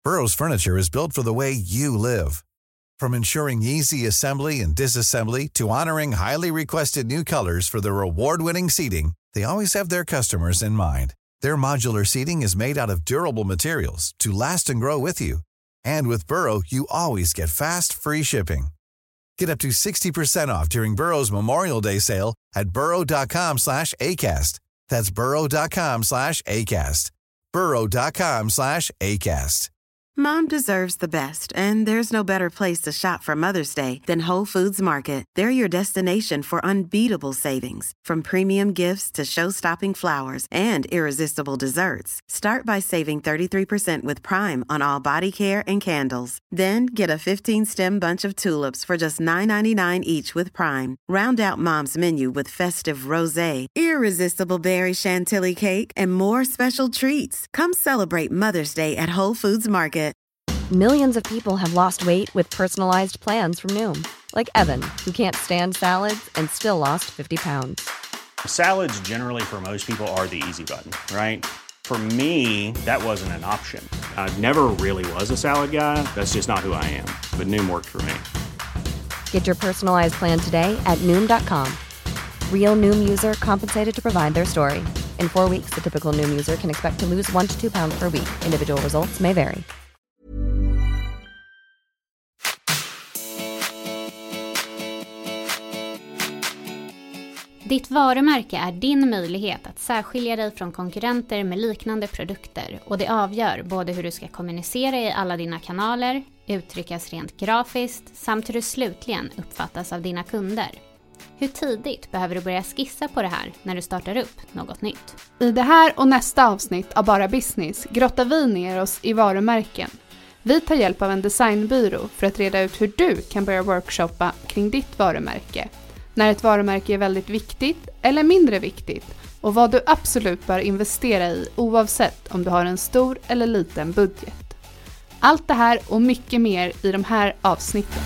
Burrow's furniture is built for the way you live. From ensuring easy assembly and disassembly to honoring highly requested new colors for their award-winning seating, they always have their customers in mind. Their modular seating is made out of durable materials to last and grow with you. And with Burrow, you always get fast, free shipping. Get up to 60% off during Burrow's Memorial Day sale at burrow.com/ACAST. That's burrow.com/ACAST. burrow.com/ACAST. Mom deserves the best, and there's no better place to shop for Mother's Day than Whole Foods Market. They're your destination for unbeatable savings, from premium gifts to show-stopping flowers and irresistible desserts. Start by saving 33% with Prime on all body care and candles. Then get a 15-stem bunch of tulips for just $9.99 each with Prime. Round out Mom's menu with festive rosé, irresistible berry chantilly cake, and more special treats. Come celebrate Mother's Day at Whole Foods Market. Millions of people have lost weight with personalized plans from Noom. Like Evan, who can't stand salads and still lost 50 pounds. Salads generally for most people are the easy button, right? For me, that wasn't an option. I never really was a salad guy. That's just not who I am. But Noom worked for me. Get your personalized plan today at Noom.com. Real Noom user compensated to provide their story. In 4 weeks, the typical Noom user can expect to lose 1 to 2 pounds per week. Individual results may vary. Ditt varumärke är din möjlighet att särskilja dig från konkurrenter med liknande produkter, och det avgör både hur du ska kommunicera i alla dina kanaler, uttryckas rent grafiskt samt hur du slutligen uppfattas av dina kunder. Hur tidigt behöver du börja skissa på det här när du startar upp något nytt? I det här och nästa avsnitt av Bara Business grottar vi ner oss i varumärken. Vi tar hjälp av en designbyrå för att reda ut hur du kan börja workshoppa kring ditt varumärke. När ett varumärke är väldigt viktigt eller mindre viktigt, och vad du absolut bör investera i oavsett om du har en stor eller liten budget. Allt det här och mycket mer i de här avsnitten.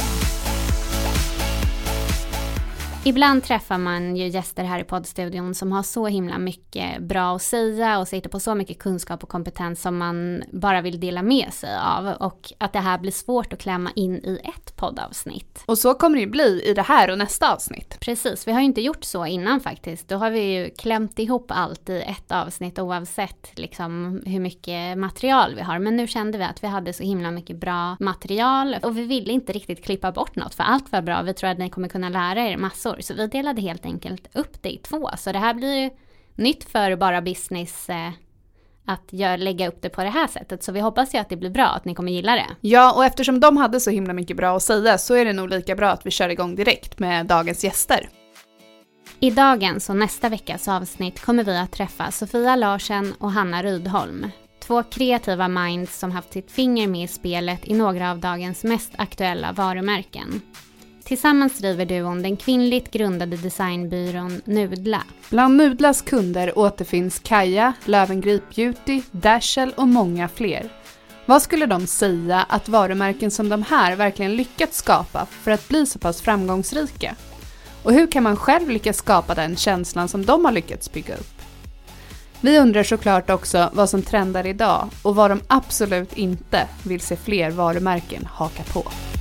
Ibland träffar man ju gäster här i poddstudion som har så himla mycket bra att säga och sitter på så mycket kunskap och kompetens som man bara vill dela med sig av, och att det här blir svårt att klämma in i ett poddavsnitt. Och så kommer det ju bli i det här och nästa avsnitt. Precis, vi har ju inte gjort så innan faktiskt. Då har vi ju klämt ihop allt i ett avsnitt oavsett liksom hur mycket material vi har. Men nu kände vi att vi hade så himla mycket bra material och vi ville inte riktigt klippa bort något, för allt var bra. Vi tror att ni kommer kunna lära er massor. Så vi delade helt enkelt upp det i 2. Så det här blir ju nytt för Bara Business att lägga upp det på det här sättet. Så vi hoppas ju att det blir bra, att ni kommer gilla det. Ja, och eftersom de hade så himla mycket bra att säga så är det nog lika bra att vi kör igång direkt med dagens gäster. I dagens och nästa veckas avsnitt kommer vi att träffa Sofia Larsen och Hanna Rydholm. 2 kreativa minds som haft sitt finger med i spelet i några av dagens mest aktuella varumärken. Tillsammans driver duon den kvinnligt grundade designbyrån Nudla. Bland Nudlas kunder återfinns Kaja, Löwengrip Beauty, Dashel och många fler. Vad skulle de säga att varumärken som de här verkligen lyckats skapa för att bli så pass framgångsrika? Och hur kan man själv lyckas skapa den känslan som de har lyckats bygga upp? Vi undrar såklart också vad som trendar idag och vad de absolut inte vill se fler varumärken haka på.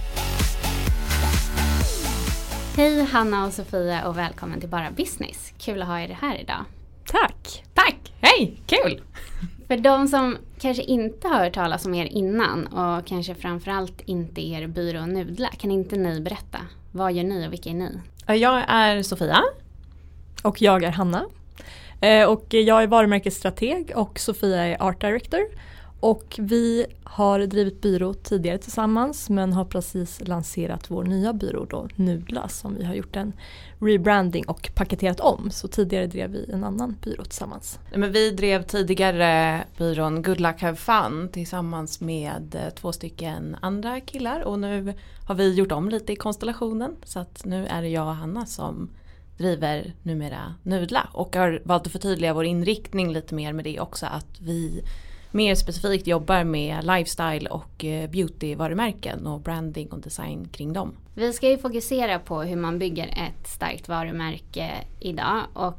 Hej Hanna och Sofia och välkommen till Bara Business. Kul att ha er här idag. Tack! Hej, kul! För de som kanske inte har hört talas om er innan och kanske framförallt inte er byrå Nudla, kan inte ni berätta? Vad gör ni och vilka är ni? Jag är Sofia. Och jag är Hanna. Och jag är varumärkesstrateg och Sofia är art director. Och vi har drivit byrå tidigare tillsammans men har precis lanserat vår nya byrå då, Nudla, som vi har gjort en rebranding och paketerat om. Så tidigare drev vi en annan byrå tillsammans. Men vi drev tidigare byrån Good Luck Have Fun tillsammans med 2 stycken andra killar. Och nu har vi gjort om lite i konstellationen. Så att nu är det jag och Hanna som driver numera Nudla. Och har valt att förtydliga vår inriktning lite mer med det också, att vi mer specifikt jobbar med lifestyle och beauty-varumärken och branding och design kring dem. Vi ska ju fokusera på hur man bygger ett starkt varumärke idag, och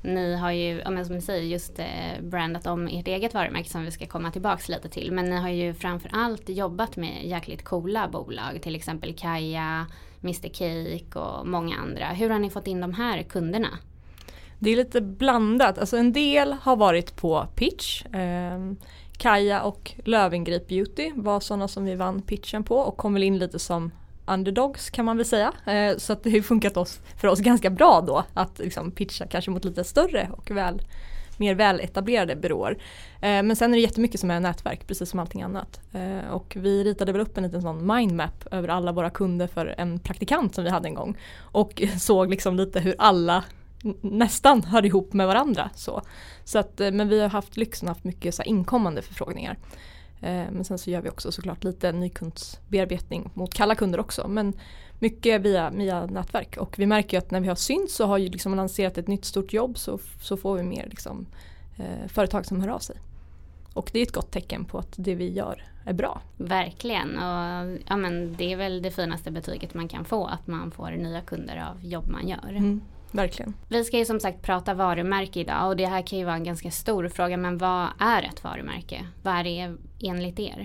Ni har ju, som ni säger, just brandat om ert eget varumärke som vi ska komma tillbaka lite till. Men ni har ju framförallt jobbat med jäkligt coola bolag. Till exempel Kaja, Mr Cake och många andra. Hur har ni fått in de här kunderna? Det är lite blandat. Alltså en del har varit på pitch. Kaja och Löwengrip Beauty var sådana som vi vann pitchen på och kom väl in lite som underdogs kan man väl säga. Så att det har funkat för oss ganska bra då att liksom pitcha kanske mot lite större och mer väletablerade byråer. Men sen är det jättemycket som är nätverk, precis som allting annat. Och vi ritade väl upp en liten sån mindmap över alla våra kunder för en praktikant som vi hade en gång. Och såg liksom lite hur alla nästan hör ihop med varandra. Så att, men vi har haft lyxen haft mycket så här inkommande förfrågningar. Men sen så gör vi också såklart lite nykundsbearbetning mot kalla kunder också. Men mycket via nätverk. Och vi märker ju att när vi har synt så har ju liksom lanserat ett nytt stort jobb så får vi mer liksom, företag som hör av sig. Och det är ett gott tecken på att det vi gör är bra. Verkligen. Och men det är väl det finaste betyget man kan få. Att man får nya kunder av jobb man gör. Verkligen. Vi ska ju som sagt prata varumärke idag och det här kan ju vara en ganska stor fråga, men vad är ett varumärke? Vad är det enligt er?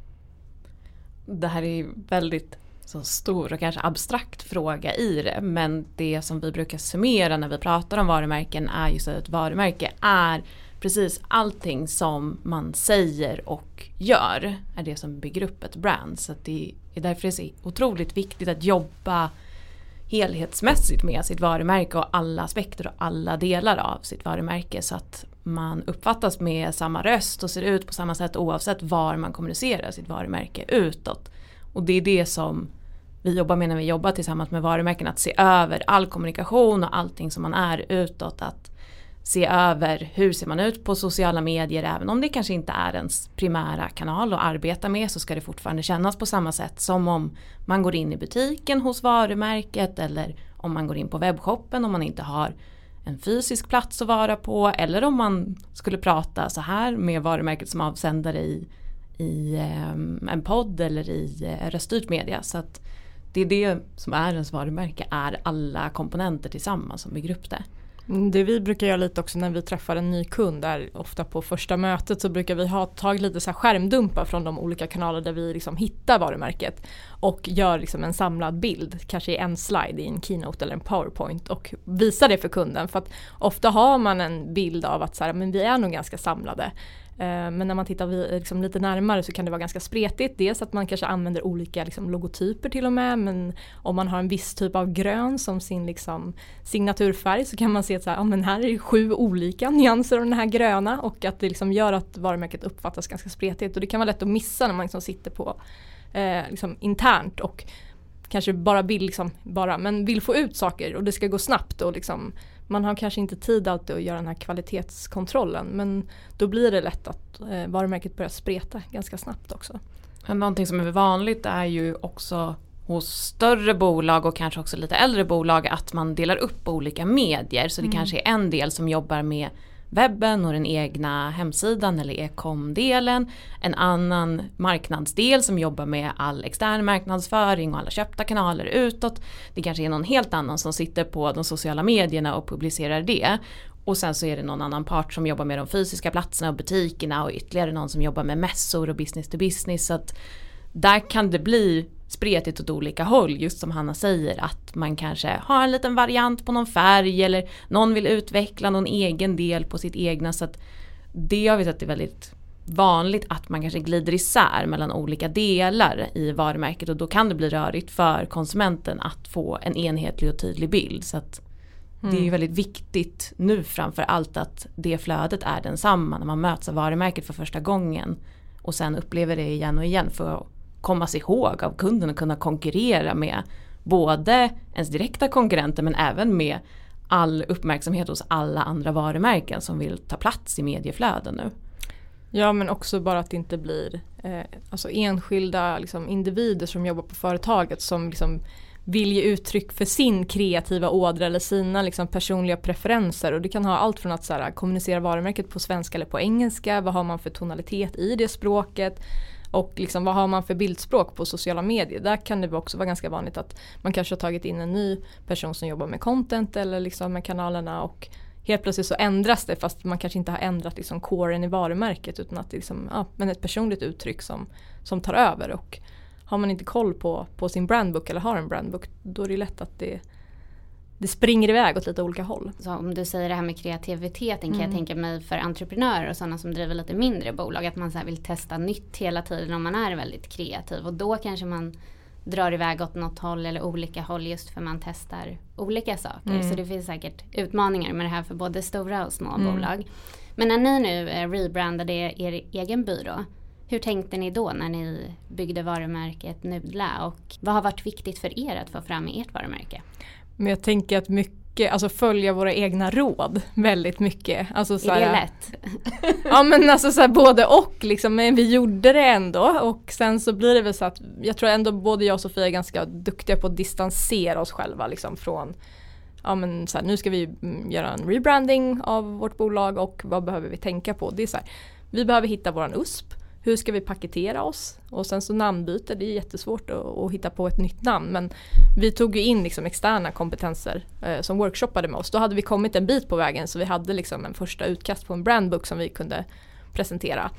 Det här är väldigt så stor och kanske abstrakt fråga i det, men det som vi brukar summera när vi pratar om varumärken är ju så att ett varumärke är precis allting som man säger och gör är det som bygger upp ett brand. Så att det är därför det är så otroligt viktigt att jobba helhetsmässigt med sitt varumärke och alla aspekter och alla delar av sitt varumärke så att man uppfattas med samma röst och ser ut på samma sätt oavsett var man kommunicerar sitt varumärke utåt. Och det är det som vi jobbar med när vi jobbar tillsammans med varumärken, att se över all kommunikation och allting som man är utåt, att se över hur ser man ut på sociala medier, även om det kanske inte är ens primära kanal att arbeta med, så ska det fortfarande kännas på samma sätt som om man går in i butiken hos varumärket eller om man går in på webbshoppen om man inte har en fysisk plats att vara på, eller om man skulle prata så här med varumärket som avsändare i en podd eller i röststyrt media. Så att det är det som är ens varumärke, är alla komponenter tillsammans som bygger upp det. Det vi brukar göra lite också när vi träffar en ny kund, där ofta på första mötet så brukar vi ha tagit lite så här skärmdumpar från de olika kanaler där vi liksom hittar varumärket och gör liksom en samlad bild, kanske i en slide i en keynote eller en PowerPoint, och visar det för kunden, för att ofta har man en bild av att så här, men vi är nog ganska samlade. Men när man tittar liksom lite närmare så kan det vara ganska spretigt. Dels att man kanske använder olika liksom logotyper till och med. Men om man har en viss typ av grön som sin liksom signaturfärg så kan man se att så här, men här är det 7 olika nyanser av den här gröna. Och att det liksom gör att varumärket uppfattas ganska spretigt. Och det kan vara lätt att missa när man liksom sitter på liksom internt och kanske bara vill men vill få ut saker och det ska gå snabbt och liksom, man har kanske inte tid alltid att göra den här kvalitetskontrollen, men då blir det lätt att varumärket börjar spreta ganska snabbt också. Någonting som är vanligt är ju också hos större bolag och kanske också lite äldre bolag att man delar upp olika medier, så det kanske är en del som jobbar med webben och den egna hemsidan eller e-com-delen. En annan marknadsdel som jobbar med all extern marknadsföring och alla köpta kanaler utåt. Det kanske är någon helt annan som sitter på de sociala medierna och publicerar det. Och sen så är det någon annan part som jobbar med de fysiska platserna och butikerna och ytterligare någon som jobbar med mässor och business to business. Så att där kan det bli spretigt åt olika håll, just som Hanna säger, att man kanske har en liten variant på någon färg eller någon vill utveckla någon egen del på sitt egna, så att det har vi sett är väldigt vanligt att man kanske glider isär mellan olika delar i varumärket, och då kan det bli rörigt för konsumenten att få en enhetlig och tydlig bild. Så att det är väldigt viktigt nu framför allt att det flödet är densamma när man möts av varumärket för första gången och sen upplever det igen och igen för att komma sig ihåg av kunden och kunna konkurrera med både ens direkta konkurrenter men även med all uppmärksamhet hos alla andra varumärken som vill ta plats i medieflöden nu. Ja, men också bara att det inte blir alltså enskilda liksom, individer som jobbar på företaget som liksom vill ge uttryck för sin kreativa ådra eller sina liksom, personliga preferenser. Och det kan ha allt från att så här, kommunicera varumärket på svenska eller på engelska. Vad har man för tonalitet i det språket? Och liksom, vad har man för bildspråk på sociala medier? Där kan det också vara ganska vanligt att man kanske har tagit in en ny person som jobbar med content eller liksom med kanalerna och helt plötsligt så ändras det fast man kanske inte har ändrat liksom coren i varumärket utan att det liksom, men ett personligt uttryck som tar över. Och har man inte koll på sin brandbook eller har en brandbook, då är det lätt att det springer iväg åt lite olika håll. Så om du säger det här med kreativiteten kan jag tänka mig för entreprenörer och sådana som driver lite mindre bolag, att man så här vill testa nytt hela tiden om man är väldigt kreativ, och då kanske man drar iväg åt något håll eller olika håll just för man testar olika saker. Så det finns säkert utmaningar med det här för både stora och små bolag. Men när ni nu rebrandade er egen byrå, hur tänkte ni då när ni byggde varumärket Nudla, och vad har varit viktigt för er att få fram i ert varumärke? Men jag tänker att mycket, alltså följa våra egna råd väldigt mycket. Alltså, så är det här, lätt? Ja, men alltså så här, både och liksom, men vi gjorde det ändå, och sen så blir det väl så att jag tror ändå både jag och Sofia är ganska duktiga på att distansera oss själva liksom från, ja men så här, nu ska vi göra en rebranding av vårt bolag och vad behöver vi tänka på? Det är så här, vi behöver hitta våran USP. Hur ska vi paketera oss? Och sen så namnbyte, det är jättesvårt att hitta på ett nytt namn. Men vi tog ju in liksom externa kompetenser som workshoppade med oss. Då hade vi kommit en bit på vägen, så vi hade liksom en första utkast på en brandbook som vi kunde presentera.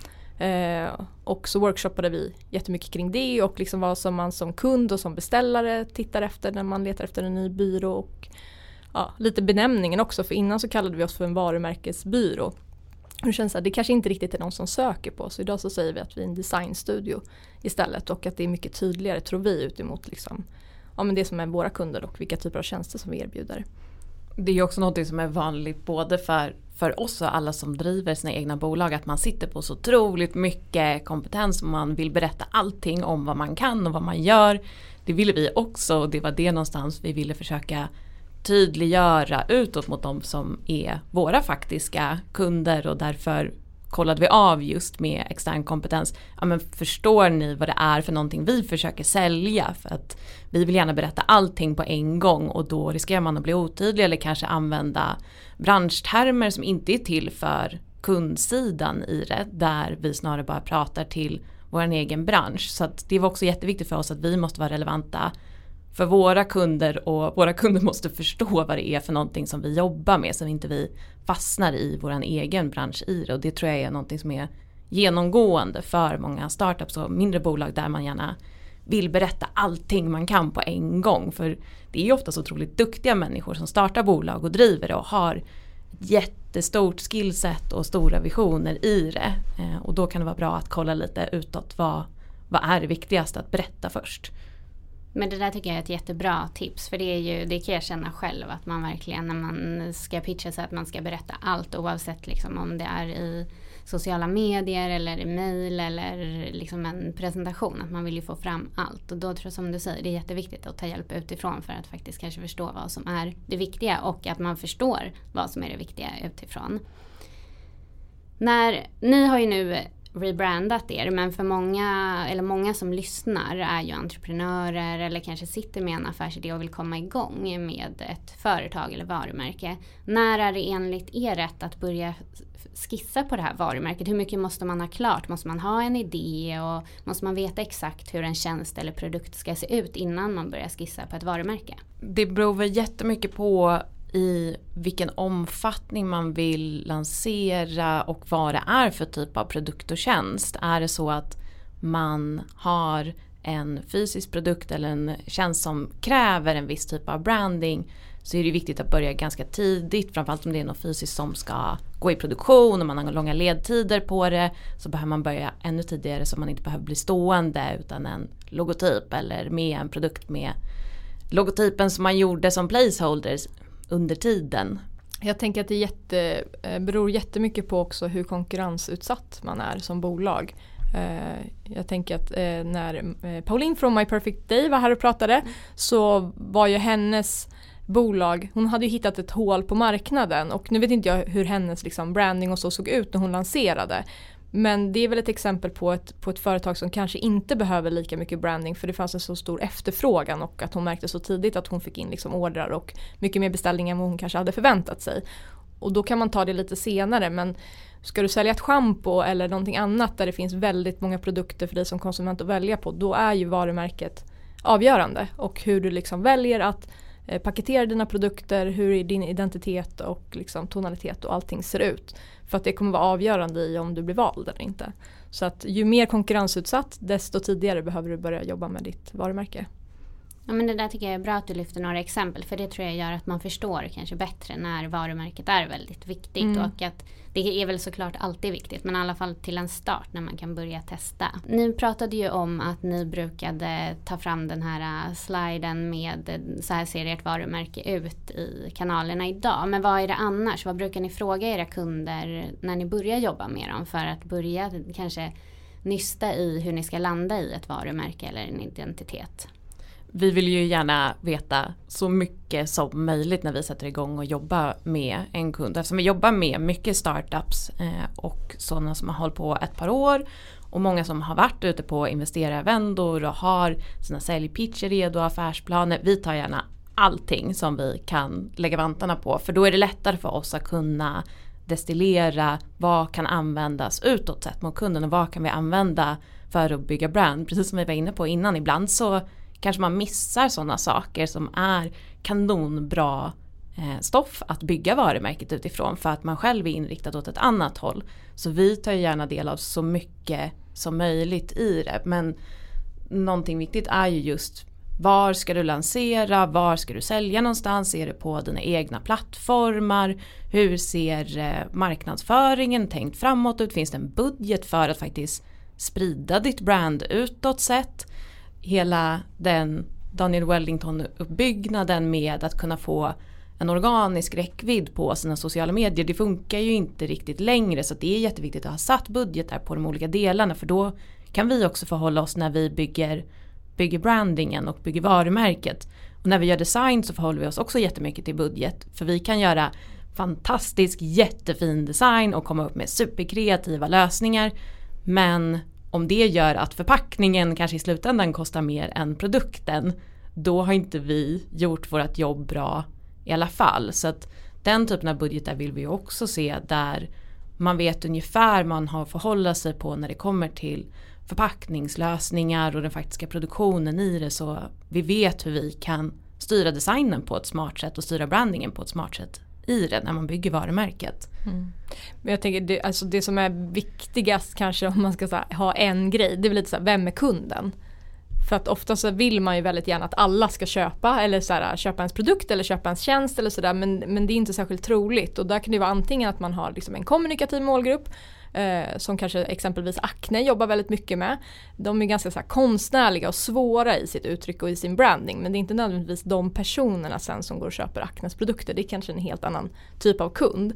Och så workshoppade vi jättemycket kring det och liksom vad som man som kund och som beställare tittar efter när man letar efter en ny byrå. Och lite benämningen också, för innan så kallade vi oss för en varumärkesbyrå. Det känns att det kanske inte riktigt är någon som söker på. Så idag så säger vi att vi är en designstudio istället. Och att det är mycket tydligare, tror vi, utemot liksom, men det som är våra kunder och vilka typer av tjänster som vi erbjuder. Det är ju också något som är vanligt både för oss och alla som driver sina egna bolag. Att man sitter på så otroligt mycket kompetens. Man vill berätta allting om vad man kan och vad man gör. Det ville vi också, och det var det någonstans vi ville försöka tydliggöra utåt mot dem som är våra faktiska kunder, och därför kollade vi av just med extern kompetens. Ja, men förstår ni vad det är för någonting vi försöker sälja? För att vi vill gärna berätta allting på en gång, och då riskerar man att bli otydlig eller kanske använda branschtermer som inte är till för kundsidan i det, där vi snarare bara pratar till vår egen bransch. Så att det var också jätteviktigt för oss att vi måste vara relevanta för våra kunder, och våra kunder måste förstå vad det är för någonting som vi jobbar med, så att inte vi fastnar i vår egen bransch i det. Och det tror jag är någonting som är genomgående för många startups och mindre bolag, där man gärna vill berätta allting man kan på en gång. För det är ju ofta så otroligt duktiga människor som startar bolag och driver det och har jättestort skillset och stora visioner i det. Och då kan det vara bra att kolla lite utåt, vad är det viktigaste att berätta först. Men det där tycker jag är ett jättebra tips, för det kan jag känna själv, att man verkligen när man ska pitcha så att man ska berätta allt, oavsett liksom om det är i sociala medier eller i mejl eller liksom en presentation, att man vill ju få fram allt. Och då tror jag, som du säger, det är jätteviktigt att ta hjälp utifrån för att faktiskt kanske förstå vad som är det viktiga, och att man förstår vad som är det viktiga utifrån. Ni har ju nu rebrandat er, men för många som lyssnar är ju entreprenörer eller kanske sitter med en affärsidé och vill komma igång med ett företag eller varumärke. När är det enligt er rätt att börja skissa på det här varumärket? Hur mycket måste man ha klart? Måste man ha en idé, och måste man veta exakt hur en tjänst eller produkt ska se ut innan man börjar skissa på ett varumärke? Det beror väl jättemycket på i vilken omfattning man vill lansera och vad det är för typ av produkt och tjänst. Är det så att man har en fysisk produkt eller en tjänst som kräver en viss typ av branding, så är det viktigt att börja ganska tidigt, framförallt om det är något fysiskt som ska gå i produktion och man har långa ledtider på det, så behöver man börja ännu tidigare, så man inte behöver bli stående utan en logotyp eller med en produkt med logotypen som man gjorde som placeholders under tiden. Jag tänker att det beror jättemycket på också hur konkurrensutsatt man är som bolag. Jag tänker att när Pauline från My Perfect Day var här och pratade, så var ju hennes bolag, hon hade ju hittat ett hål på marknaden, och nu vet inte jag hur hennes liksom branding och så såg ut när hon lanserade. Men det är väl ett exempel på ett företag som kanske inte behöver lika mycket branding, för det fanns en så stor efterfrågan, och att hon märkte så tidigt att hon fick in liksom ordrar och mycket mer beställningar än vad hon kanske hade förväntat sig. Och då kan man ta det lite senare, men ska du sälja ett shampoo eller någonting annat där det finns väldigt många produkter för dig som konsument att välja på, då är ju varumärket avgörande. Och hur du liksom väljer att paketerar dina produkter, hur din identitet och liksom tonalitet och allting ser ut. För att det kommer vara avgörande i om du blir vald eller inte. Så att ju mer konkurrensutsatt, desto tidigare behöver du börja jobba med ditt varumärke. Ja, men det där tycker jag är bra att du lyfter några exempel, för det tror jag gör att man förstår kanske bättre när varumärket är väldigt viktigt och att det är väl såklart alltid viktigt, men i alla fall till en start när man kan börja testa. Ni pratade ju om att ni brukade ta fram den här sliden med så här ser ert varumärke ut i kanalerna idag, men vad är det annars? Vad brukar ni fråga era kunder när ni börjar jobba med dem för att börja kanske nysta i hur ni ska landa i ett varumärke eller en identitet? Vi vill ju gärna veta så mycket som möjligt när vi sätter igång och jobbar med en kund. Eftersom vi jobbar med mycket startups och sådana som har hållit på ett par år. Och många som har varit ute på investerarvändor och har sina säljpitcher redo och affärsplaner. Vi tar gärna allting som vi kan lägga vantarna på. För då är det lättare för oss att kunna destillera vad kan användas utåt sett mot kunden. Och vad kan vi använda för att bygga brand. Precis som vi var inne på innan. Ibland så kanske man missar sådana saker som är kanonbra stoff att bygga varumärket utifrån för att man själv är inriktad åt ett annat håll. Så vi tar gärna del av så mycket som möjligt i det. Men någonting viktigt är ju just var ska du lansera, var ska du sälja någonstans, är det på dina egna plattformar, hur ser marknadsföringen tänkt framåt ut, finns det en budget för att faktiskt sprida ditt brand utåt sett. Hela den Daniel Wellington-uppbyggnaden med att kunna få en organisk räckvidd på sina sociala medier, det funkar ju inte riktigt längre, så det är jätteviktigt att ha satt budgetar på de olika delarna, för då kan vi också förhålla oss när vi bygger brandingen och bygger varumärket. Och när vi gör design så förhåller vi oss också jättemycket till budget, för vi kan göra fantastisk jättefin design och komma upp med superkreativa lösningar, men om det gör att förpackningen kanske i slutändan kostar mer än produkten, då har inte vi gjort vårt jobb bra i alla fall. Så att den typen av budgetar vill vi också se där man vet ungefär man har förhålla sig på när det kommer till förpackningslösningar och den faktiska produktionen i det, så vi vet hur vi kan styra designen på ett smart sätt och styra brandingen på ett smart sätt i det när man bygger varumärket. Men jag tänker det som är viktigast kanske om man ska ha en grej, det är väl lite så här, vem är kunden? För att ofta så vill man ju väldigt gärna att alla ska köpa eller så här, köpa ens produkt eller köpa ens tjänst eller sådär, men det är inte särskilt troligt, och där kan det vara antingen att man har liksom en kommunikativ målgrupp som kanske exempelvis Acne jobbar väldigt mycket med. De är ganska så här konstnärliga och svåra i sitt uttryck och i sin branding, men det är inte nödvändigtvis de personerna sen som går och köper Acnes produkter. Det är kanske en helt annan typ av kund.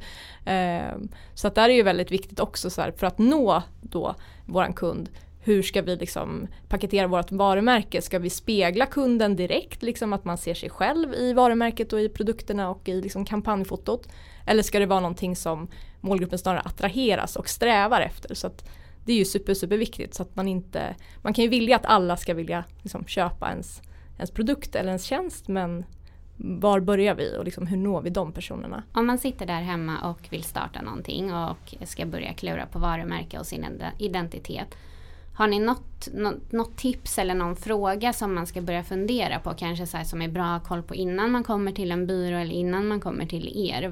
Så att där är ju väldigt viktigt också så här, för att nå då våran kund. Hur ska vi liksom paketera vårt varumärke? Ska vi spegla kunden direkt, liksom att man ser sig själv i varumärket och i produkterna och i liksom kampanjfotot? Eller ska det vara någonting som målgruppen snarare attraheras och strävar efter? Så att det är ju super viktigt, så att man kan ju vilja att alla ska vilja liksom köpa ens produkt eller ens tjänst, men var börjar vi och liksom hur når vi de personerna? Om man sitter där hemma och vill starta någonting och ska börja klura på varumärke och sin identitet, har ni något tips eller någon fråga som man ska börja fundera på, kanske så här, som är bra att ha koll på innan man kommer till en byrå eller innan man kommer till er?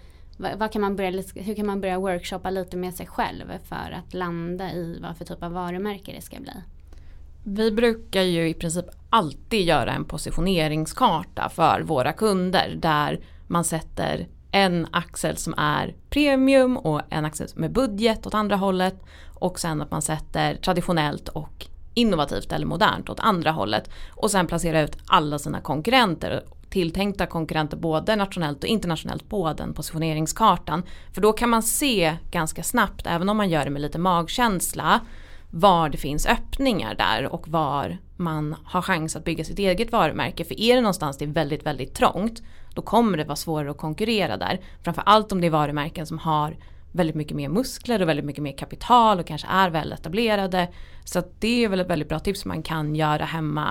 Hur kan man börja workshoppa lite med sig själv för att landa i vad för typ av varumärke det ska bli? Vi brukar ju i princip alltid göra en positioneringskarta för våra kunder där man sätter en axel som är premium och en axel som är budget åt andra hållet, och sen att man sätter traditionellt och innovativt eller modernt åt andra hållet, och sen placera ut alla sina konkurrenter, tilltänkta konkurrenter både nationellt och internationellt, på den positioneringskartan. För då kan man se ganska snabbt, även om man gör det med lite magkänsla, var det finns öppningar där och var man har chans att bygga sitt eget varumärke. För är det någonstans det är väldigt, väldigt trångt, då kommer det vara svårare att konkurrera där. Framförallt om det är varumärken som har väldigt mycket mer muskler och väldigt mycket mer kapital och kanske är väl etablerade. Så att det är väl ett väldigt bra tips man kan göra hemma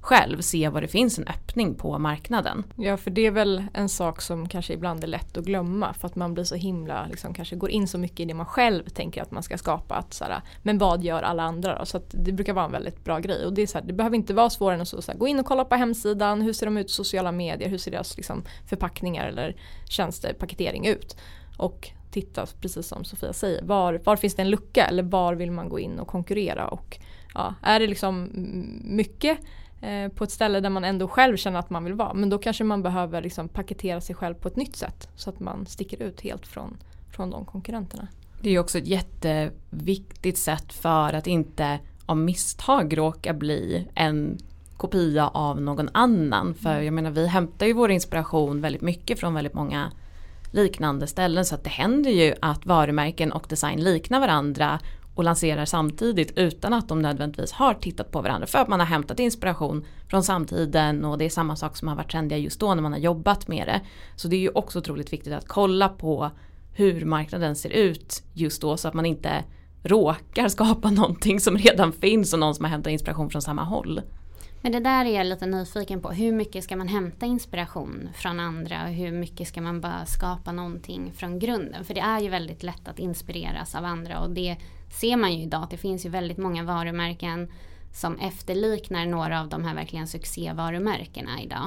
själv se vad det finns en öppning på marknaden. Ja, för det är väl en sak som kanske ibland är lätt att glömma för att man blir så himla, liksom, kanske går in så mycket i det man själv tänker att man ska skapa. Att, såhär, men vad gör alla andra då? Så att det brukar vara en väldigt bra grej. Och det, är såhär, det behöver inte vara svårare än att såhär, gå in och kolla på hemsidan. Hur ser de ut i sociala medier? Hur ser deras liksom, förpackningar eller tjänstepaketering ut? Och titta, precis som Sofia säger, var finns det en lucka? Eller var vill man gå in och konkurrera? Och ja, är det liksom mycket på ett ställe där man ändå själv känner att man vill vara, men då kanske man behöver liksom paketera sig själv på ett nytt sätt så att man sticker ut helt från de konkurrenterna. Det är ju också ett jätteviktigt sätt för att inte av misstag råka bli en kopia av någon annan. För jag menar, vi hämtar ju vår inspiration väldigt mycket från väldigt många liknande ställen, så att det händer ju att varumärken och design liknar varandra och lanserar samtidigt utan att de nödvändigtvis har tittat på varandra, för att man har hämtat inspiration från samtiden och det är samma sak som har varit trendiga just då när man har jobbat med det. Så det är ju också otroligt viktigt att kolla på hur marknaden ser ut just då, så att man inte råkar skapa någonting som redan finns och någon som har hämtat inspiration från samma håll. Men det där är jag lite nyfiken på. Hur mycket ska man hämta inspiration från andra och hur mycket ska man bara skapa någonting från grunden? För det är ju väldigt lätt att inspireras av andra och det ser man ju idag. Att det finns ju väldigt många varumärken som efterliknar några av de här verkligen succévarumärkena idag.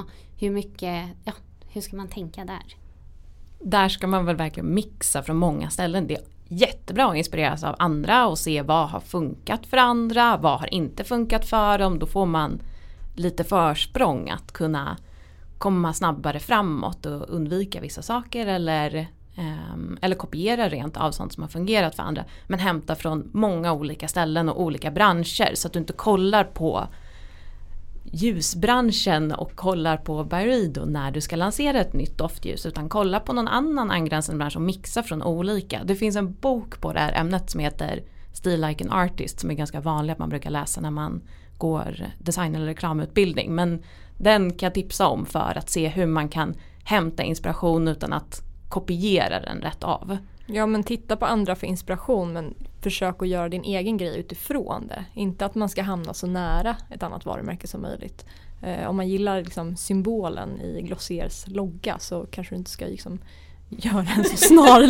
Hur ska man tänka där? Där ska man väl verkligen mixa från många ställen. Det är jättebra att inspireras av andra och se vad har funkat för andra, vad har inte funkat för dem. Då får man lite försprång att kunna komma snabbare framåt och undvika vissa saker eller kopiera rent av sånt som har fungerat för andra. Men hämta från många olika ställen och olika branscher, så att du inte kollar på ljusbranschen och kollar på Byredo när du ska lansera ett nytt doftljus, utan kolla på någon annan angränsande bransch och mixa från olika. Det finns en bok på det här ämnet som heter Still Like an Artist, som är ganska vanlig att man brukar läsa när man går design- eller reklamutbildning, men den kan jag tipsa om för att se hur man kan hämta inspiration utan att kopiera den rätt av. Ja, men titta på andra för inspiration, men försök att göra din egen grej utifrån det. Inte att man ska hamna så nära ett annat varumärke som möjligt. Om man gillar liksom symbolen i Glossiers logga så kanske du inte ska liksom göra en så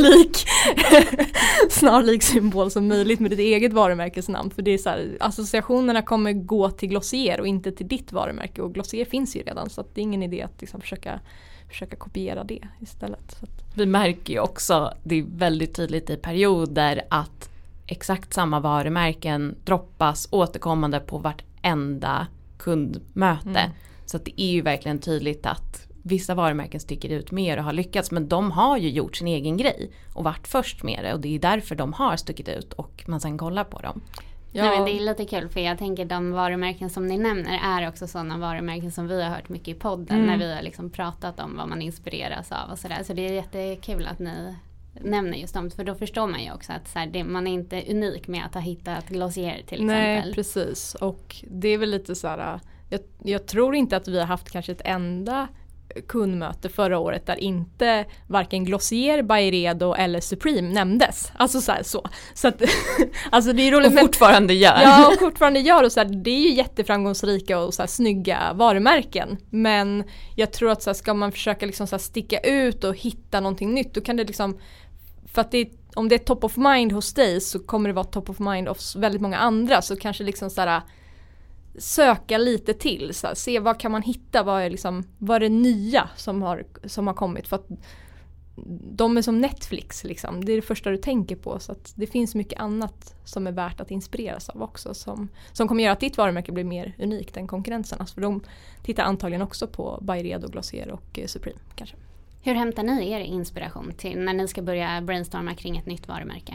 snarlik symbol som möjligt med ditt eget varumärkesnamn. För det är så här, associationerna kommer gå till Glossier och inte till ditt varumärke. Och Glossier finns ju redan, så att det är ingen idé att liksom försöka kopiera det istället. Så att. Vi märker ju också, det är väldigt tydligt i perioder, att exakt samma varumärken droppas återkommande på vartenda kundmöte. Så att det är ju verkligen tydligt att vissa varumärken sticker ut mer och har lyckats, men de har ju gjort sin egen grej och varit först med det, och det är därför de har stuckit ut och man sen kollar på dem. Ja. Nej, men det är lite kul, för jag tänker de varumärken som ni nämner är också sådana varumärken som vi har hört mycket i podden när vi har liksom pratat om vad man inspireras av och sådär. Så det är jättekul att ni nämner just dem, för då förstår man ju också att så här, man är inte unik med att ha hittat Glossier till exempel. Nej, precis. Och det är väl lite så här, jag tror inte att vi har haft kanske ett enda kundmöte förra året där inte varken Glossier, Byredo eller Supreme nämndes. Alltså så att alltså det är roligt, och fortfarande gör. Ja, och fortfarande gör, och så här, det är ju jätteframgångsrika och så här, snygga varumärken. Men jag tror att så här, ska man försöka liksom, så här, sticka ut och hitta någonting nytt, då kan det liksom, för att om det är top of mind hos dig så kommer det vara top of mind hos väldigt många andra, så kanske liksom så här söka lite till, så här, se vad kan man hitta, vad är det nya som har kommit, för att de är som Netflix liksom. Det är det första du tänker på, så att det finns mycket annat som är värt att inspireras av också, som kommer göra att ditt varumärke blir mer unikt än konkurrenserna, för de tittar antagligen också på Byredo, Glossier och Supreme kanske. Hur hämtar ni er inspiration till när ni ska börja brainstorma kring ett nytt varumärke?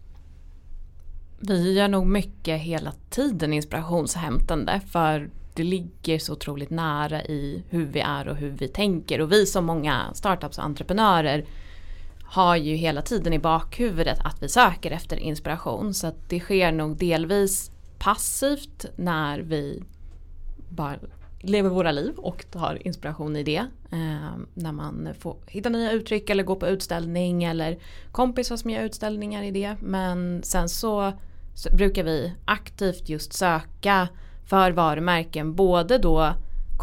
Vi gör nog mycket hela tiden inspirationshämtande, för det ligger så otroligt nära i hur vi är och hur vi tänker. Och vi som många startups och entreprenörer har ju hela tiden i bakhuvudet att vi söker efter inspiration. Så att det sker nog delvis passivt när vi bara lever våra liv och tar inspiration i det. När man får hitta nya uttryck eller gå på utställning eller kompisar som gör utställningar i det. Men sen så brukar vi aktivt just söka för varumärken, både då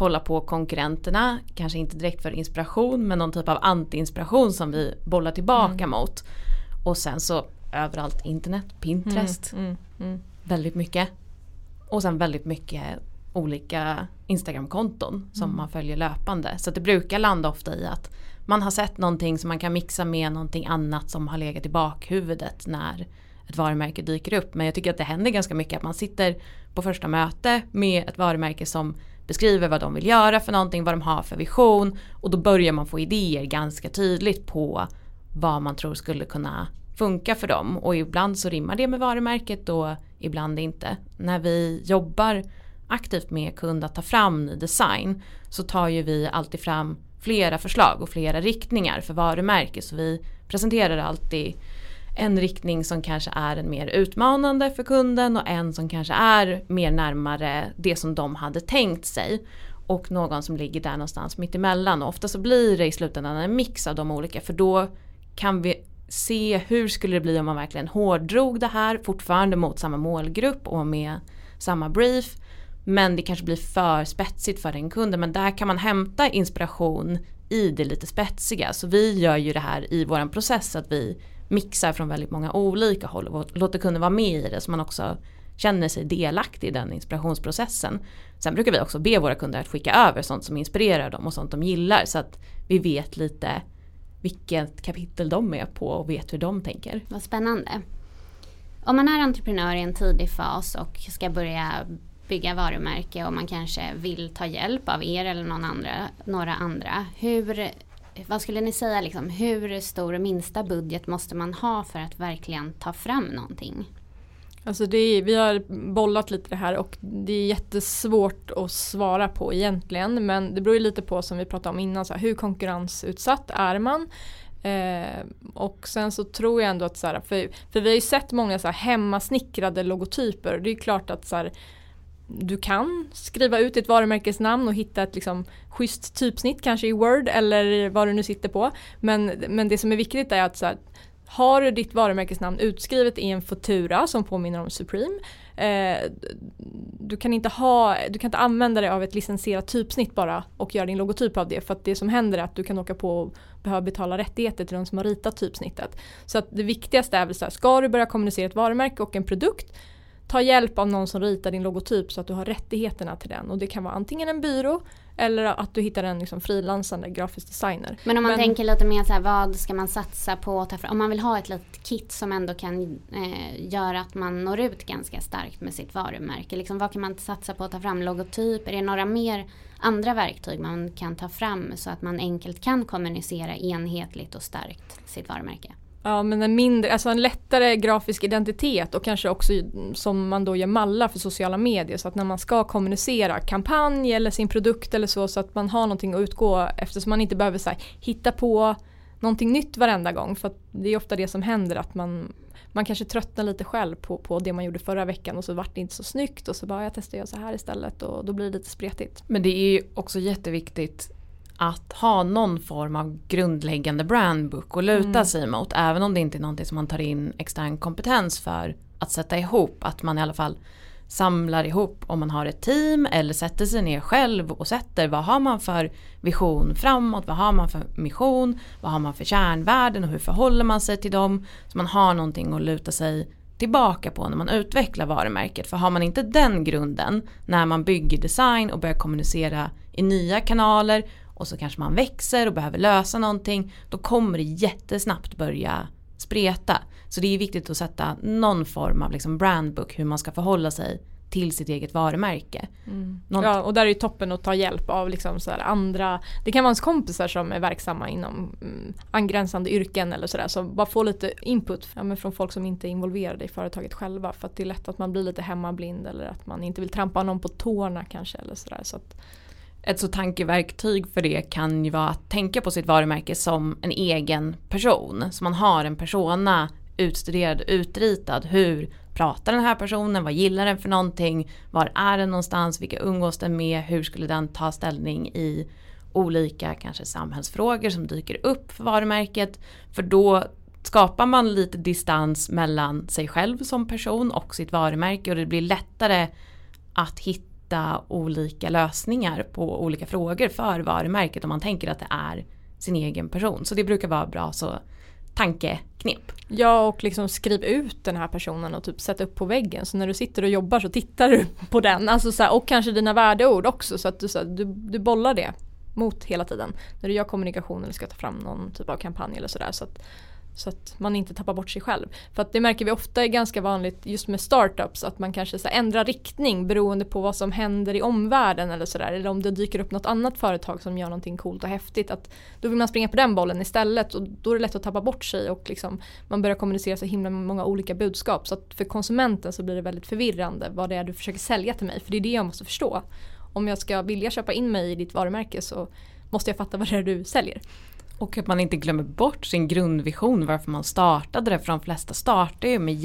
kolla på konkurrenterna, kanske inte direkt för inspiration men någon typ av anti-inspiration som vi bollar tillbaka mot. Och sen så överallt internet, Pinterest, väldigt mycket. Och sen väldigt mycket olika Instagram-konton som man följer löpande. Så det brukar landa ofta i att man har sett någonting som man kan mixa med någonting annat som har legat i bakhuvudet när ett varumärke dyker upp. Men jag tycker att det händer ganska mycket att man sitter på första möte med ett varumärke som beskriver vad de vill göra för någonting, vad de har för vision. Och då börjar man få idéer ganska tydligt på vad man tror skulle kunna funka för dem. Och ibland så rimmar det med varumärket och ibland inte. När vi jobbar aktivt med kund att ta fram ny design så tar ju vi alltid fram flera förslag och flera riktningar för varumärke. Så vi presenterar alltid en riktning som kanske är en mer utmanande för kunden och en som kanske är mer närmare det som de hade tänkt sig. Och någon som ligger där någonstans mitt emellan. Och ofta så blir det i slutändan en mix av de olika, för då kan vi se hur skulle det bli om man verkligen hårdrog det här fortfarande mot samma målgrupp och med samma brief. Men det kanske blir för spetsigt för den kunden. Men där kan man hämta inspiration i det lite spetsiga. Så vi gör ju det här i våran process att vi mixar från väldigt många olika håll och låter kunden vara med i det så man också känner sig delaktig i den inspirationsprocessen. Sen brukar vi också be våra kunder att skicka över sånt som inspirerar dem och sånt de gillar så att vi vet lite vilket kapitel de är på och vet hur de tänker. Vad spännande. Om man är entreprenör i en tidig fas och ska börja bygga varumärke och man kanske vill ta hjälp av er eller några andra. Vad skulle ni säga liksom, hur stor minsta budget måste man ha för att verkligen ta fram någonting? Alltså vi har bollat lite det här och det är jättesvårt att svara på egentligen, men det beror ju lite på som vi pratade om innan, så här, hur konkurrensutsatt är man? Och sen så tror jag ändå att så här, för vi har ju sett många så här hemmasnickrade logotyper. Det är klart att så här, du kan skriva ut ett varumärkesnamn och hitta ett liksom schysst typsnitt kanske i Word eller vad du nu sitter på. Men det som är viktigt är att så här, har du ditt varumärkesnamn utskrivet i en faktura som påminner om Supreme, du kan inte använda det av ett licensierat typsnitt bara och göra din logotyp av det, för att det som händer är att du kan åka på och behöva betala rättigheter till de som har ritat typsnittet. Så att det viktigaste är väl så här, ska du börja kommunicera ett varumärke och en produkt, ta hjälp av någon som ritar din logotyp så att du har rättigheterna till den. Och det kan vara antingen en byrå eller att du hittar en liksom frilansande grafisk designer. Men om man tänker lite mer så här, vad ska man satsa på? Om man vill ha ett litet kit som ändå kan göra att man når ut ganska starkt med sitt varumärke. Liksom, vad kan man satsa på att ta fram logotyp? Är det några mer andra verktyg man kan ta fram så att man enkelt kan kommunicera enhetligt och starkt sitt varumärke? Ja, men en lättare grafisk identitet och kanske också som man då gör mallar för sociala medier, så att när man ska kommunicera kampanj eller sin produkt eller så att man har någonting att utgå efter, så man inte behöver så här, hitta på någonting nytt varenda gång, för att det är ofta det som händer, att man kanske tröttnar lite själv på det man gjorde förra veckan och så vart det inte så snyggt och så bara jag testar så här istället och då blir det lite spretigt. Men det är ju också jätteviktigt att ha någon form av grundläggande brandbook och luta sig mot, även om det inte är någonting som man tar in extern kompetens för att sätta ihop, att man i alla fall samlar ihop om man har ett team eller sätter sig ner själv och sätter vad har man för vision framåt, vad har man för mission, vad har man för kärnvärden och hur förhåller man sig till dem, så man har någonting att luta sig tillbaka på när man utvecklar varumärket. För har man inte den grunden när man bygger design och börjar kommunicera i nya kanaler och så kanske man växer och behöver lösa någonting, då kommer det jättesnabbt börja spreta. Så det är viktigt att sätta någon form av liksom brandbook, hur man ska förhålla sig till sitt eget varumärke. Ja, och där är ju toppen att ta hjälp av liksom så här andra, det kan vara ens kompisar som är verksamma inom angränsande yrken eller sådär, så bara få lite input från folk som inte är involverade i företaget själva, för att det är lätt att man blir lite hemmablind eller att man inte vill trampa någon på tårna kanske eller sådär. Så att ett så tankeverktyg för det kan ju vara att tänka på sitt varumärke som en egen person. Så man har en persona utstuderad, utritad. Hur pratar den här personen? Vad gillar den för någonting? Var är den någonstans? Vilka umgås den med? Hur skulle den ta ställning i olika kanske samhällsfrågor som dyker upp för varumärket? För då skapar man lite distans mellan sig själv som person och sitt varumärke, och det blir lättare att hitta hitta olika lösningar på olika frågor för varumärket om man tänker att det är sin egen person. Så det brukar vara bra så tankeknep. Ja, och liksom skriv ut den här personen och typ sätta upp på väggen. Så när du sitter och jobbar så tittar du på den. Alltså så här, och kanske dina värdeord också så att du bollar det mot hela tiden. När du gör kommunikation eller ska ta fram någon typ av kampanj eller sådär. Så att man inte tappar bort sig själv. För att det märker vi ofta är ganska vanligt just med startups. Att man kanske så ändrar riktning beroende på vad som händer i omvärlden eller sådär. Eller om det dyker upp något annat företag som gör någonting coolt och häftigt. Att då vill man springa på den bollen istället. Och då är det lätt att tappa bort sig. Och liksom, man börjar kommunicera så himla många olika budskap. Så att för konsumenten så blir det väldigt förvirrande vad det är du försöker sälja till mig. För det är det jag måste förstå. Om jag ska vilja köpa in mig i ditt varumärke så måste jag fatta vad det är du säljer. Och att man inte glömmer bort sin grundvision, varför man startade det. För de flesta startar ju med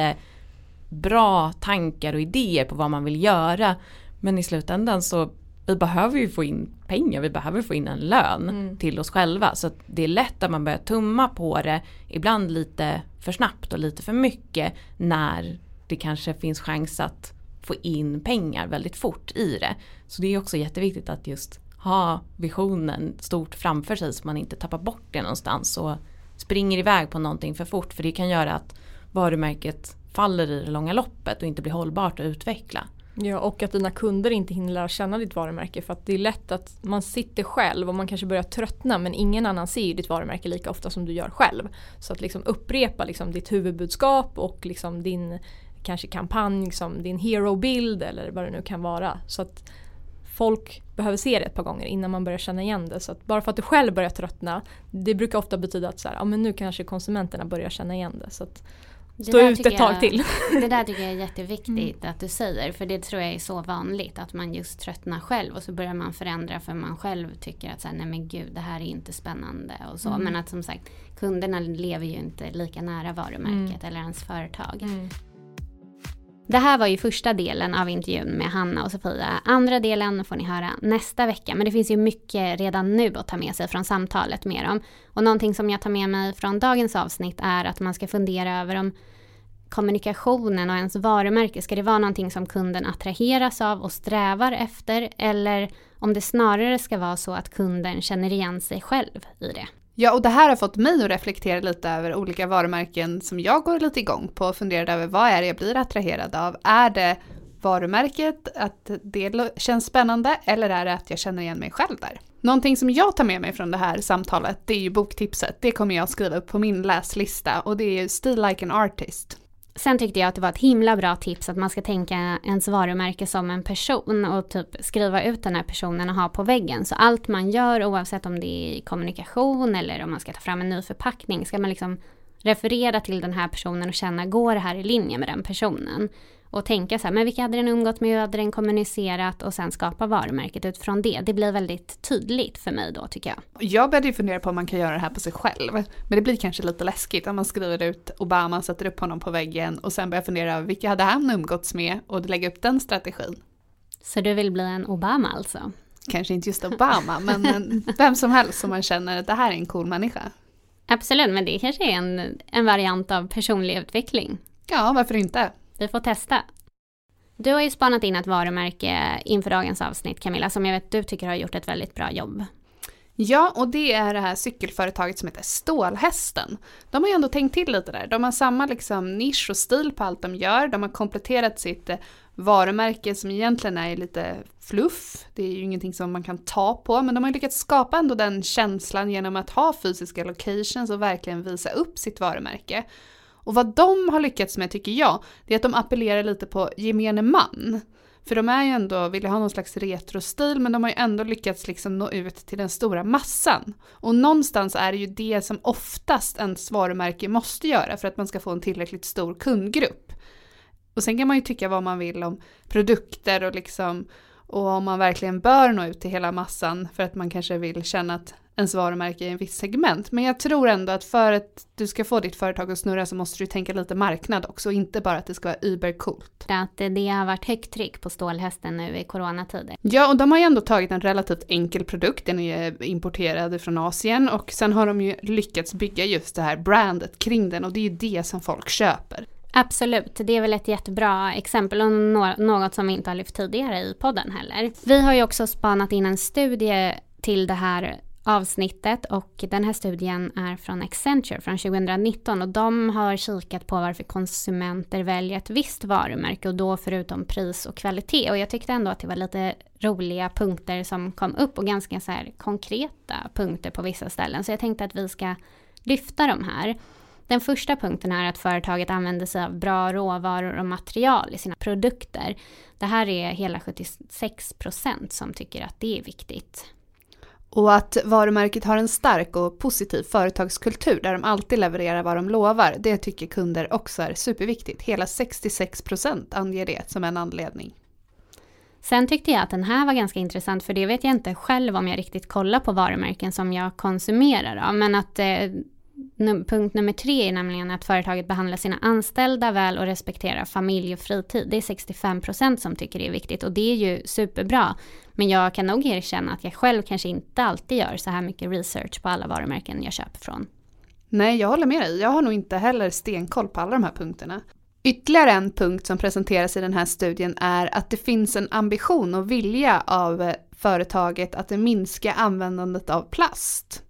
jättebra tankar och idéer på vad man vill göra. Men i slutändan så vi behöver ju få in pengar, vi behöver få in en lön till oss själva. Så att det är lätt att man börjar tumma på det, ibland lite för snabbt och lite för mycket när det kanske finns chans att få in pengar väldigt fort i det. Så det är också jätteviktigt att just ha visionen stort framför sig så man inte tappar bort det någonstans och springer iväg på någonting för fort. För det kan göra att varumärket faller i det långa loppet och inte blir hållbart att utveckla. Ja, och att dina kunder inte hinner lära känna ditt varumärke. För att det är lätt att man sitter själv och man kanske börjar tröttna men ingen annan ser ju ditt varumärke lika ofta som du gör själv. Så att liksom upprepa liksom ditt huvudbudskap och liksom din kanske kampanj, liksom din hero-bild eller vad det nu kan vara. Så att folk behöver se det ett par gånger innan man börjar känna igen det. Så att bara för att du själv börjar tröttna, det brukar ofta betyda att så här, ja, men nu kanske konsumenterna börjar känna igen det. Så att stå ut ett tag till. Det där tycker jag är jätteviktigt att du säger. För det tror jag är så vanligt att man just tröttnar själv och så börjar man förändra för man själv tycker att så här, nej men gud, det här är inte spännande och så. Men att som sagt, kunderna lever ju inte lika nära varumärket eller ens företag. Det här var ju första delen av intervjun med Hanna och Sofia. Andra delen får ni höra nästa vecka. Men det finns ju mycket redan nu att ta med sig från samtalet med dem. Och någonting som jag tar med mig från dagens avsnitt är att man ska fundera över om kommunikationen och ens varumärke, ska det vara någonting som kunden attraheras av och strävar efter? Eller om det snarare ska vara så att kunden känner igen sig själv i det? Ja, och det här har fått mig att reflektera lite över olika varumärken som jag går lite igång på och funderar över vad är det jag blir attraherad av. Är det varumärket, att det känns spännande, eller är det att jag känner igen mig själv där? Någonting som jag tar med mig från det här samtalet, det är ju boktipset. Det kommer jag skriva upp på min läslista och det är ju Steal Like an Artist. Sen tyckte jag att det var ett himla bra tips att man ska tänka ens varumärke som en person och typ skriva ut den här personen och ha på väggen. Så allt man gör, oavsett om det är i kommunikation eller om man ska ta fram en ny förpackning, ska man liksom referera till den här personen och känna, går det här i linje med den personen? Och tänka så här, men vilka hade den umgått med, hur hade den kommunicerat och sen skapa varumärket utifrån det. Det blir väldigt tydligt för mig då, tycker jag. Jag började ju fundera på om man kan göra det här på sig själv. Men det blir kanske lite läskigt om man skriver ut Obama, sätter upp honom på väggen och sen börjar fundera över vilka hade han umgåtts med och lägga upp den strategin. Så du vill bli en Obama alltså? Kanske inte just Obama, men vem som helst som man känner att det här är en cool människa. Absolut, men det kanske är en variant av personlig utveckling. Ja, varför inte? Vi får testa. Du har ju spanat in ett varumärke inför dagens avsnitt, Camilla, som jag vet du tycker har gjort ett väldigt bra jobb. Ja, och det är det här cykelföretaget som heter Stålhästen. De har ju ändå tänkt till lite där. De har samma liksom nisch och stil på allt de gör. De har kompletterat sitt varumärke som egentligen är lite fluff. Det är ju ingenting som man kan ta på, men de har lyckats skapa ändå den känslan genom att ha fysiska locations och verkligen visa upp sitt varumärke. Och vad de har lyckats med, tycker jag, det är att de appellerar lite på gemene man. För de är ju ändå, vill ha någon slags retrostil, men de har ju ändå lyckats liksom nå ut till den stora massan. Och någonstans är det ju det som oftast ens varumärke måste göra för att man ska få en tillräckligt stor kundgrupp. Och sen kan man ju tycka vad man vill om produkter och om man verkligen bör nå ut till hela massan för att man kanske vill känna att ens varumärke är en viss segment. Men jag tror ändå att för att du ska få ditt företag att snurra så måste du tänka lite marknad också, inte bara att det ska vara ubercoolt. Att det har varit högt tryck på Stålhästen nu i coronatider. Ja, och de har ju ändå tagit en relativt enkel produkt, den är importerad från Asien och sen har de ju lyckats bygga just det här brandet kring den och det är ju det som folk köper. Absolut, det är väl ett jättebra exempel och något som vi inte har lyft tidigare i podden heller. Vi har ju också spanat in en studie till det här avsnittet och den här studien är från Accenture från 2019 och de har kikat på varför konsumenter väljer ett visst varumärke och då förutom pris och kvalitet. Och jag tyckte ändå att det var lite roliga punkter som kom upp och ganska så här konkreta punkter på vissa ställen. Så jag tänkte att vi ska lyfta de här. Den första punkten är att företaget använder sig av bra råvaror och material i sina produkter. Det här är hela 76% som tycker att det är viktigt. Och att varumärket har en stark och positiv företagskultur där de alltid levererar vad de lovar, det tycker kunder också är superviktigt. Hela 66% anger det som en anledning. Sen tyckte jag att den här var ganska intressant för det vet jag inte själv om jag riktigt kollar på varumärken som jag konsumerar av. Men att punkt nummer 3 är nämligen att företaget behandlar sina anställda väl och respekterar familj och fritid. Det är 65% som tycker det är viktigt och det är ju superbra. Men jag kan nog erkänna att jag själv kanske inte alltid gör så här mycket research på alla varumärken jag köper från. Nej, jag håller med dig. Jag har nog inte heller stenkoll på alla de här punkterna. Ytterligare en punkt som presenteras i den här studien är att det finns en ambition och vilja av företaget att minska användandet av plast.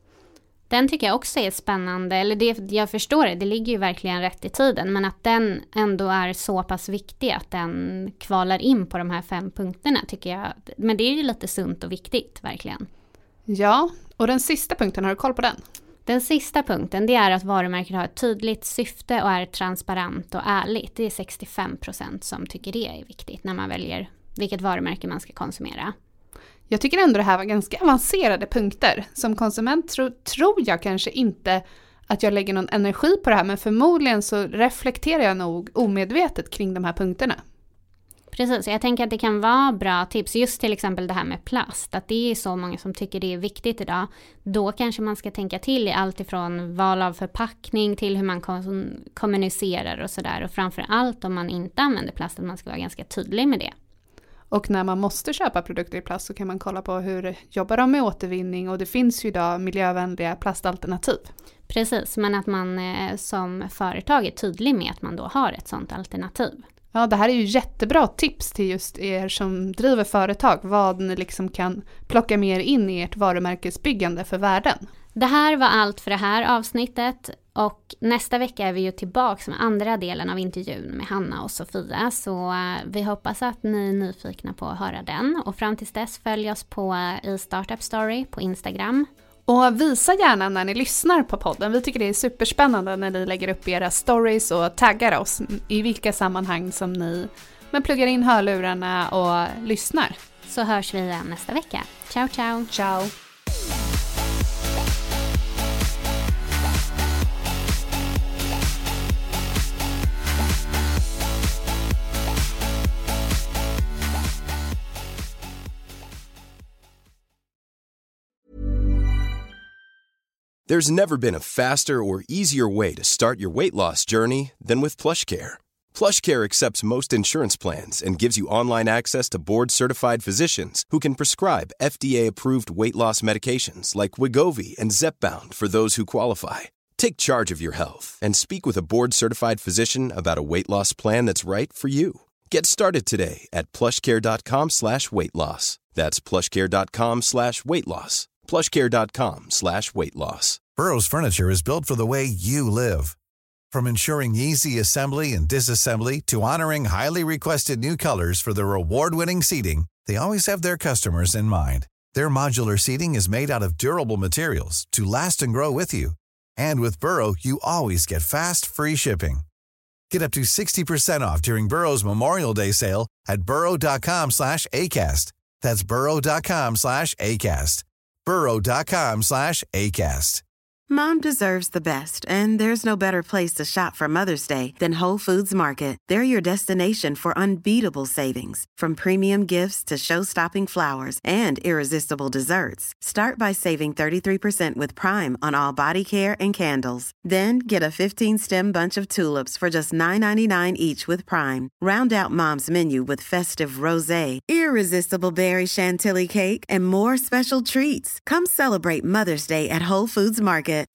Den tycker jag också är spännande, eller det, jag förstår det ligger ju verkligen rätt i tiden, men att den ändå är så pass viktig att den kvalar in på de här 5 punkterna tycker jag, men det är ju lite sunt och viktigt verkligen. Ja, och den sista punkten, har du koll på den? Den sista punkten, det är att varumärket har ett tydligt syfte och är transparent och ärligt. Det är 65% som tycker det är viktigt när man väljer vilket varumärke man ska konsumera. Jag tycker ändå det här var ganska avancerade punkter. Som konsument tror jag kanske inte att jag lägger någon energi på det här, men förmodligen så reflekterar jag nog omedvetet kring de här punkterna. Precis, jag tänker att det kan vara bra tips, just till exempel det här med plast, att det är så många som tycker det är viktigt idag. Då kanske man ska tänka till i allt ifrån val av förpackning till hur man kommunicerar och sådär. Och framför allt om man inte använder plast, att man ska vara ganska tydlig med det. Och när man måste köpa produkter i plast så kan man kolla på hur jobbar de med återvinning, och det finns ju idag miljövänliga plastalternativ. Precis, men att man som företag är tydlig med att man då har ett sådant alternativ. Ja, det här är ju jättebra tips till just er som driver företag, vad ni liksom kan plocka mer in i ert varumärkesbyggande för värden. Det här var allt för det här avsnittet och nästa vecka är vi ju tillbaka med andra delen av intervjun med Hanna och Sofia, så vi hoppas att ni är nyfikna på att höra den, och fram tills dess följ oss i Startup Story på Instagram. Och visa gärna när ni lyssnar på podden. Vi tycker det är superspännande när ni lägger upp era stories och taggar oss i vilka sammanhang som ni pluggar in hörlurarna och lyssnar. Så hörs vi igen nästa vecka. Ciao, ciao. Ciao. There's never been a faster or easier way to start your weight loss journey than with PlushCare. PlushCare accepts most insurance plans and gives you online access to board-certified physicians who can prescribe FDA-approved weight loss medications like Wegovy and Zepbound for those who qualify. Take charge of your health and speak with a board-certified physician about a weight loss plan that's right for you. Get started today at plushcare.com/weightloss. That's plushcare.com/weightloss. plushcare.com/weightloss. Burrow's furniture is built for the way you live. From ensuring easy assembly and disassembly to honoring highly requested new colors for their award-winning seating, they always have their customers in mind. Their modular seating is made out of durable materials to last and grow with you. And with Burrow, you always get fast, free shipping. Get up to 60% off during Burrow's Memorial Day sale at burrow.com/ACAST. That's burrow.com/ACAST. burrow.com/ACAST. Mom deserves the best, and there's no better place to shop for Mother's Day than Whole Foods Market. They're your destination for unbeatable savings, from premium gifts to show-stopping flowers and irresistible desserts. Start by saving 33% with Prime on all body care and candles. Then get a 15-stem bunch of tulips for just $9.99 each with Prime. Round out Mom's menu with festive rosé, irresistible berry chantilly cake, and more special treats. Come celebrate Mother's Day at Whole Foods Market.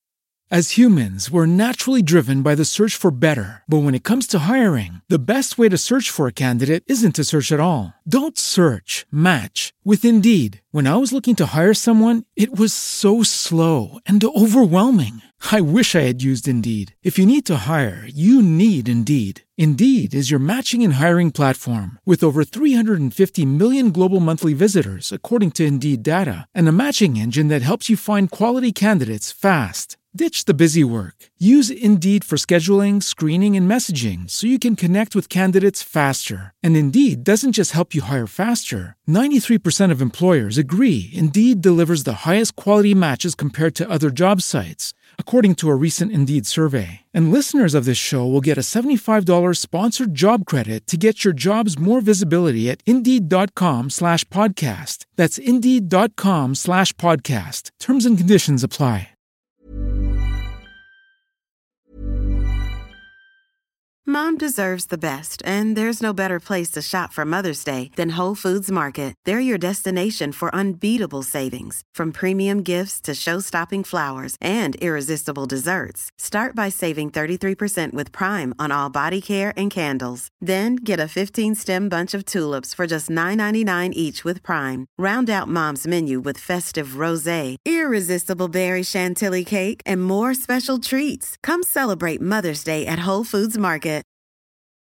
As humans, we're naturally driven by the search for better. But when it comes to hiring, the best way to search for a candidate isn't to search at all. Don't search, match with Indeed. When I was looking to hire someone, it was so slow and overwhelming. I wish I had used Indeed. If you need to hire, you need Indeed. Indeed is your matching and hiring platform with over 350 million global monthly visitors, according to Indeed data, and a matching engine that helps you find quality candidates fast. Ditch the busy work. Use Indeed for scheduling, screening, and messaging so you can connect with candidates faster. And Indeed doesn't just help you hire faster. 93% of employers agree Indeed delivers the highest quality matches compared to other job sites, according to a recent Indeed survey. And listeners of this show will get a $75 sponsored job credit to get your jobs more visibility at Indeed.com/podcast. That's Indeed.com/podcast. Terms and conditions apply. Mom deserves the best, and there's no better place to shop for Mother's Day than Whole Foods Market. They're your destination for unbeatable savings, from premium gifts to show-stopping flowers and irresistible desserts. Start by saving 33% with Prime on all body care and candles. Then get a 15-stem bunch of tulips for just $9.99 each with Prime. Round out Mom's menu with festive rosé, irresistible berry chantilly cake, and more special treats. Come celebrate Mother's Day at Whole Foods Market.